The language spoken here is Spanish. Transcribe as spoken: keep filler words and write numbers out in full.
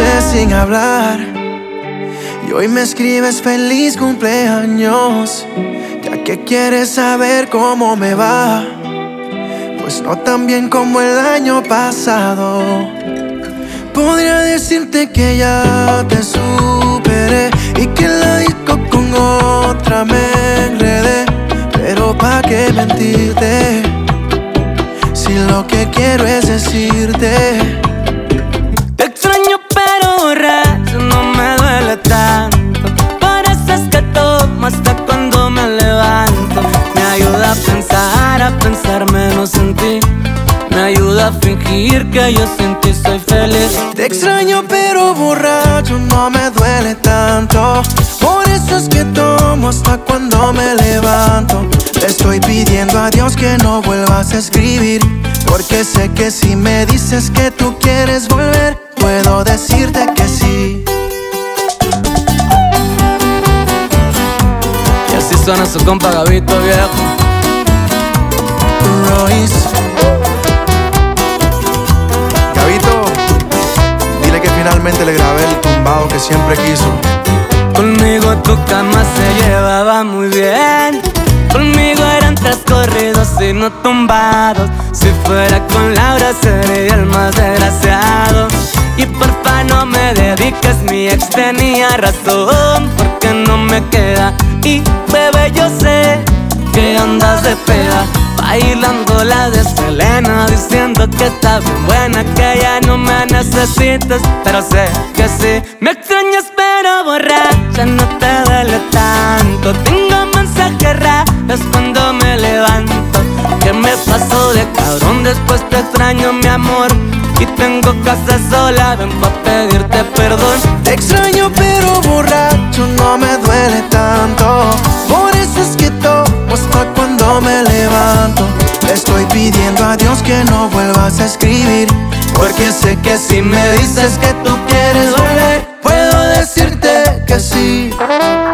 meses sin hablar y hoy me escribes feliz cumpleaños, ya que quieres saber cómo me va, pues no tan bien como el año pasado. Podría decirte que ya te superé y que en la disco con otra me enredé, pero pa' qué mentirte si lo que quiero es decirte. Te extraño pero borracho no me duele tanto, por eso es que tomo hasta cuando me levanto. Me ayuda a pensar, a pensar menos en ti, me ayuda a fingir que yo sin ti soy feliz. Te extraño pero borracho no me duele tanto, por eso es que tomo hasta cuando me levanto. Le estoy pidiendo a Dios que no vuelvas a escribir, porque sé que si me dices que tú quieres volver, puedo decirte que sí. Y así suena su compa Gabito viejo. Royce. Gabito, dile que finalmente le grabé el tumbado que siempre quiso. Conmigo tu cama se llevaba muy bien, conmigo eran tres corridos y no tumbados. Si fuera con Laura sería el más desgraciado. Y porfa no me dediques, mi ex tenía razón, porque no me queda. Y bebé yo sé que andas de peda, bailando la de Selena, diciendo que está bien buena, que ya no me necesitas, pero sé que sí. Me extrañas pero borracha no te duele tanto, tengo mensajes raros cuando me levanto. ¿Qué me pasó de cabrón? Después te extraño mi amor, y tengo casa sola, ven pa' pedirte perdón. Te extraño pero borracho no me duele tanto, por eso es que tomo hasta cuando me levanto. Le estoy pidiendo a Dios que no vuelvas a escribir, porque sé que si me dices que tú quieres volver, puedo decirte que sí.